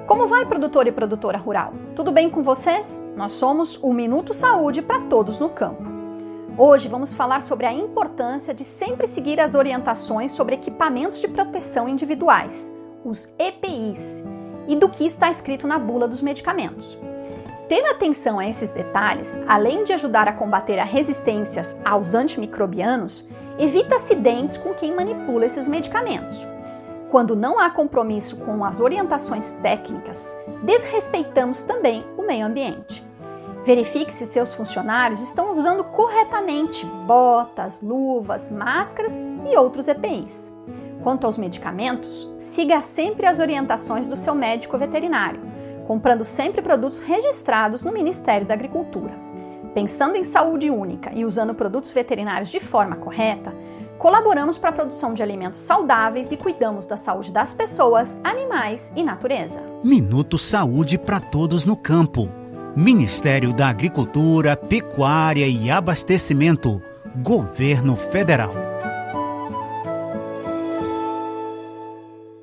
Como vai, produtor e produtora rural? Tudo bem com vocês? Nós somos o Minuto Saúde para todos no campo. Hoje vamos falar sobre a importância de sempre seguir as orientações sobre equipamentos de proteção individuais, os EPIs, e do que está escrito na bula dos medicamentos. Ter atenção a esses detalhes, além de ajudar a combater as resistências aos antimicrobianos, evita acidentes com quem manipula esses medicamentos. Quando não há compromisso com as orientações técnicas, desrespeitamos também o meio ambiente. Verifique se seus funcionários estão usando corretamente botas, luvas, máscaras e outros EPIs. Quanto aos medicamentos, siga sempre as orientações do seu médico veterinário, comprando sempre produtos registrados no Ministério da Agricultura. Pensando em saúde única e usando produtos veterinários de forma correta, colaboramos para a produção de alimentos saudáveis e cuidamos da saúde das pessoas, animais e natureza. Minuto Saúde para todos no campo. Ministério da Agricultura, Pecuária e Abastecimento. Governo Federal.